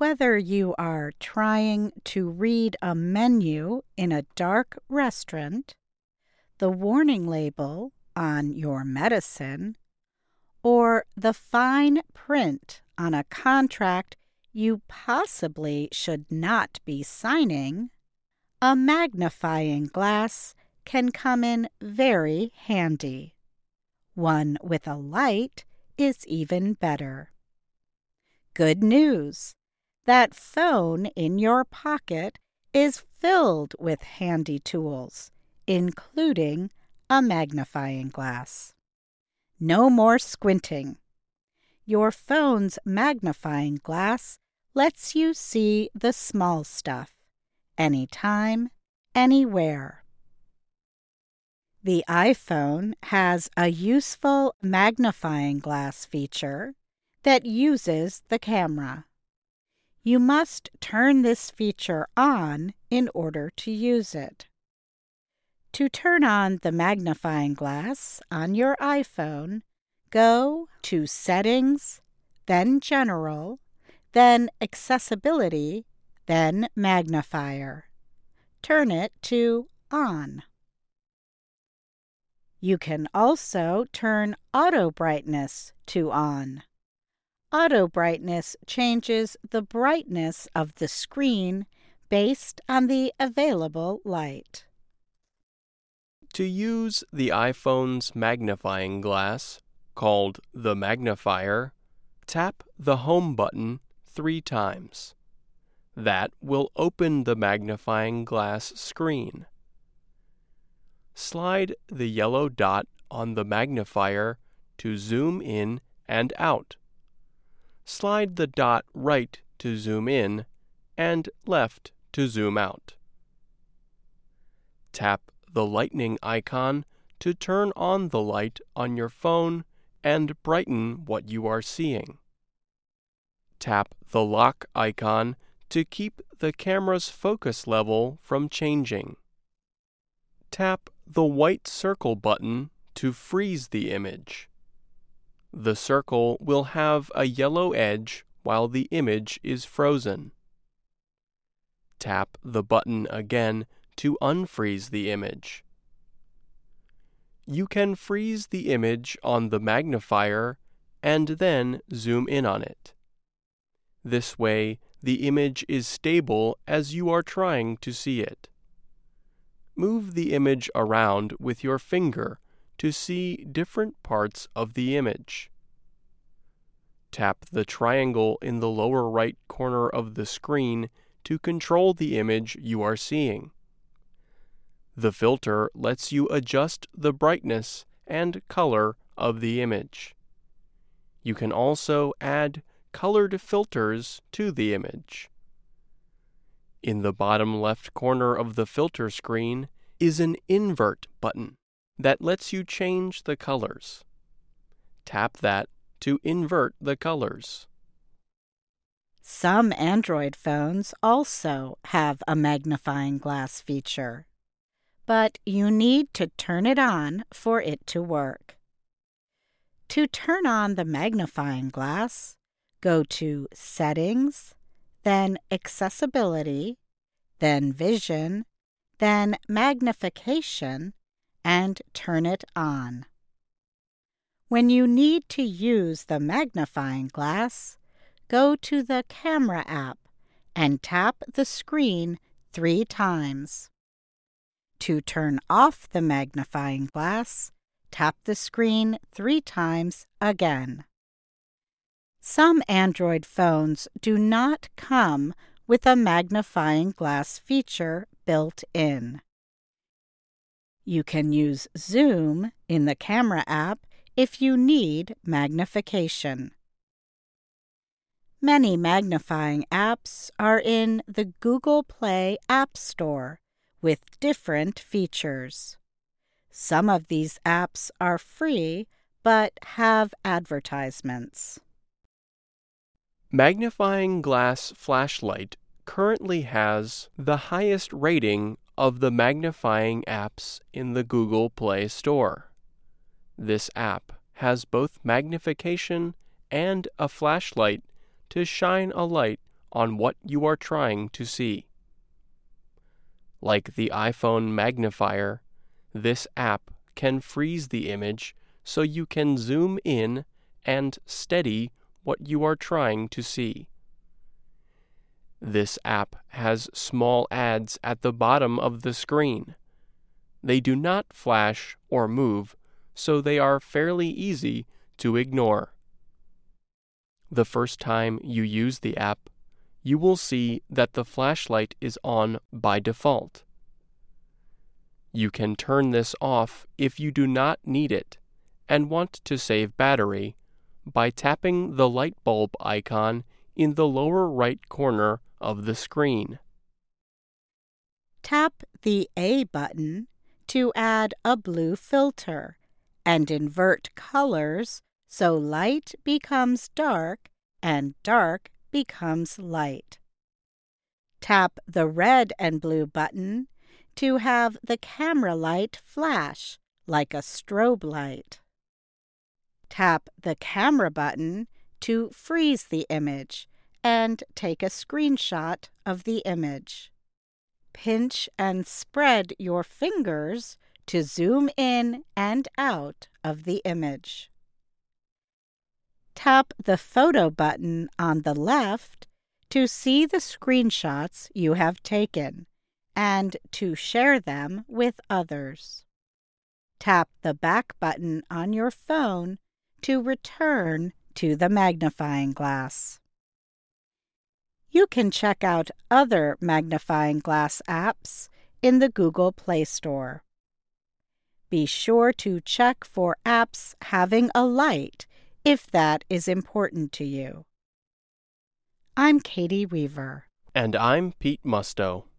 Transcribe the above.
Whether you are trying to read a menu in a dark restaurant, the warning label on your medicine, or the fine print on a contract you possibly should not be signing, a magnifying glass can come in very handy. One with a light is even better. Good news! That phone in your pocket is filled with handy tools, including a magnifying glass. No more squinting. Your phone's magnifying glass lets you see the small stuff, anytime, anywhere. The iPhone has a useful magnifying glass feature that uses the camera. You must turn this feature on in order to use it. To turn on the magnifying glass on your iPhone, go to Settings, then General, then Accessibility, then Magnifier. Turn it to On. You can also turn Auto Brightness to On. Auto brightness changes the brightness of the screen based on the available light. To use the iPhone's magnifying glass, called the magnifier, tap the Home button 3 times. That will open the magnifying glass screen. Slide the yellow dot on the magnifier to zoom in and out. Slide the dot right to zoom in and left to zoom out. Tap the lightning icon to turn on the light on your phone and brighten what you are seeing. Tap the lock icon to keep the camera's focus level from changing. Tap the white circle button to freeze the image. The circle will have a yellow edge while the image is frozen. Tap the button again to unfreeze the image. You can freeze the image on the magnifier and then zoom in on it. This way, the image is stable as you are trying to see it. Move the image around with your finger to see different parts of the image. Tap the triangle in the lower right corner of the screen to control the image you are seeing. The filter lets you adjust the brightness and color of the image. You can also add colored filters to the image. In the bottom left corner of the filter screen is an invert button that lets you change the colors. Tap that to invert the colors. Some Android phones also have a magnifying glass feature, but you need to turn it on for it to work. To turn on the magnifying glass, go to Settings, then Accessibility, then Vision, then Magnification, and turn it on. When you need to use the magnifying glass, go to the Camera app and tap the screen 3 times. To turn off the magnifying glass, tap the screen 3 times again. Some Android phones do not come with a magnifying glass feature built in. You can use Zoom in the Camera app if you need magnification. Many magnifying apps are in the Google Play App Store with different features. Some of these apps are free but have advertisements. Magnifying glass flashlight currently has the highest rating of the magnifying apps in the Google Play Store. This app has both magnification and a flashlight to shine a light on what you are trying to see. Like the iPhone magnifier, this app can freeze the image so you can zoom in and steady what you are trying to see. This app has small ads at the bottom of the screen. They do not flash or move, so they are fairly easy to ignore. The first time you use the app, you will see that the flashlight is on by default. You can turn this off if you do not need it and want to save battery by tapping the light bulb icon in the lower right corner of the screen. Tap the A button to add a blue filter and invert colors so light becomes dark and dark becomes light. Tap the red and blue button to have the camera light flash like a strobe light. Tap the camera button to freeze the image and take a screenshot of the image. Pinch and spread your fingers to zoom in and out of the image. Tap the photo button on the left to see the screenshots you have taken and to share them with others. Tap the back button on your phone to return to the magnifying glass. You can check out other magnifying glass apps in the Google Play Store. Be sure to check for apps having a light if that is important to you. I'm Katie Weaver. And I'm Pete Musto.